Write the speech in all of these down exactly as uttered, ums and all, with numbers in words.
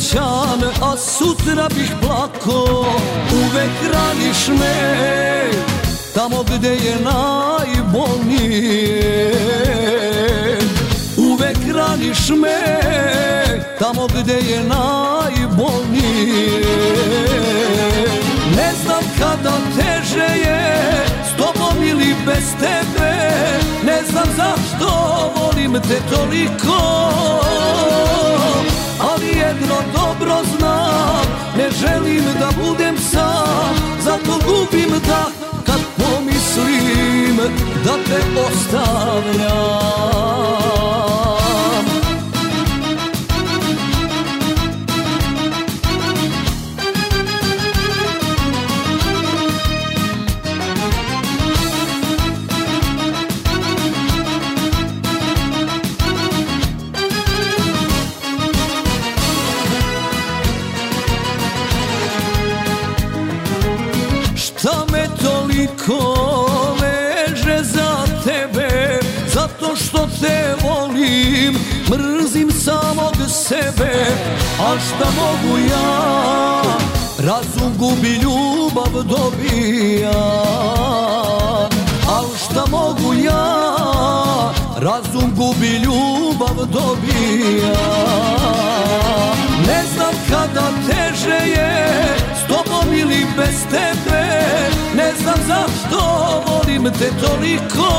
srećan, a sutra bih plako. Uvek raniš me tamo gde je najbolnije. Uvek raniš me tamo gde je najbolnije. Ne znam kada teže je s tobom ili bez tebe. Ne znam zašto volim te toliko, ali jedno dobro znam, ne želim da budem sam. Zato gubim dah kad pomislim da te ostavljam. Šta me toliko veže za tebe? Zato što te volim, mrzim samog sebe. A šta mogu ja, razum gubi, ljubav dobija. Al šta mogu ja, razum gubi, ljubav dobija. Ne znam kada teže je s tobom ili bez tebe. Ne znam zašto volim te toliko,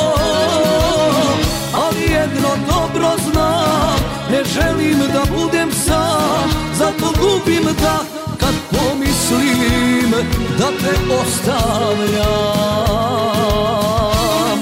ali jedno dobro znam, ne želim da budem sam. Zato gubim dah kad pomislim da te ostavljam.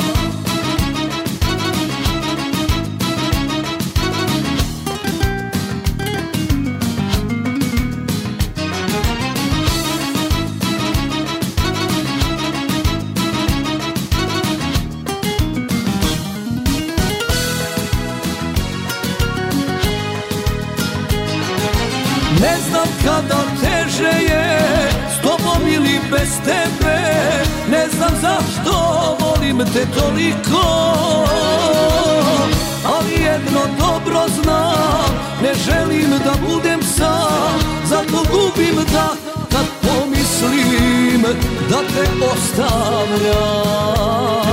Ne znam kada teže je s tobom ili bez tebe. Ne znam zašto volim te toliko, ali jedno dobro znam, ne želim da budem sam. Zato gubim dah kad pomislim da te ostavljam.